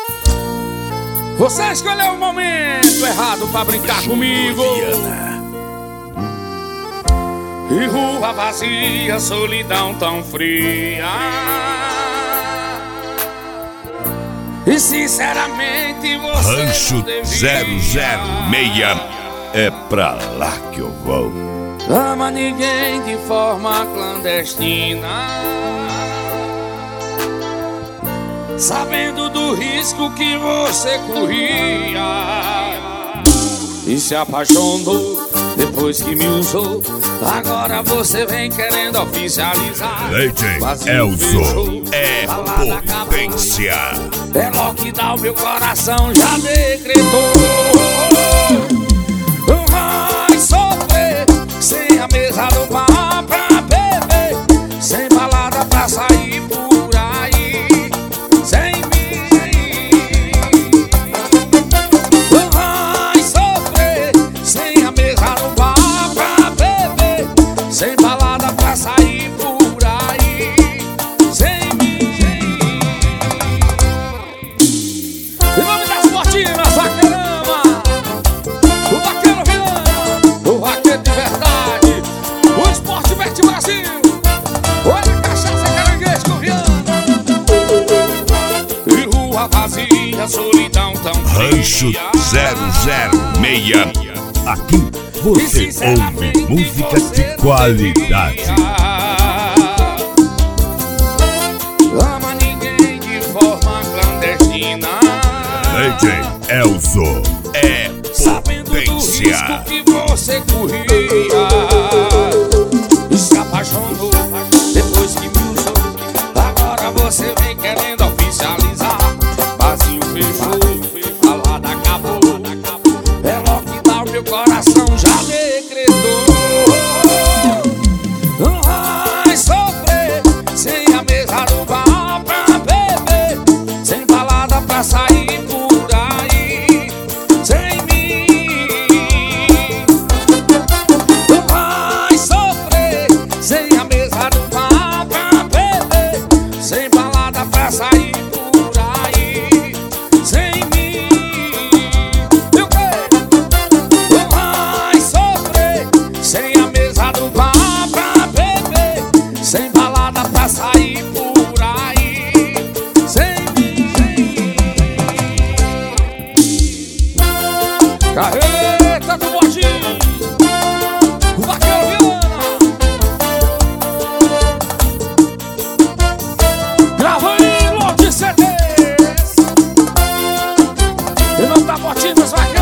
Você escolheu o momento errado pra brincar comigo. E rua vazia, solidão tão fria. E sinceramente você Rancho não devia. 006 é pra lá que eu vou. Ama ninguém de forma clandestina, sabendo do risco que você corria. E se apaixonou depois que me usou. Agora você vem querendo oficializar. DJ Elzo é potência. É lockdown, meu coração já decretou. Vai sofrer sem a mesa do bar pra beber, sem balada pra sair por aí, sem mim. Vai sofrer sem a mesa do bar pra beber, sem balada pra sair por aí, sem mim. Em nome das Fortinas, Vaquerama, o Vaqueiro Viana, o Vaqueiro de verdade, o Esporte Bet Brasil, olha a cachaça caranguejo com Viana. E rua vazia, solidão tão Rancho fria. 006. Aqui você ouve música de qualidade. Ama ninguém de forma clandestina, DJ Elzo é sabendo do potência. risco que você corria. E se apaixonou depois que me usou. Agora você vem querendo oficializar. Vazio fechou, a balada acabou. É lockdown, meu coração já decretou. Não vai sofrer sem a mesa do bar pra beber, sem balada pra sair por aí, sem mim. Não vai sofrer sem a mesa do bar pra beber, sem balada pra sair por aí, sem mim. E o quê? Não vai sofrer sem a mesa do bar pra beber, sem balada pra sair por aí, sem mim. Carreta do Bordinho, o Vaqueiro Viana, grava em lote CDs. E não tá Fortinas, Vaqueiro.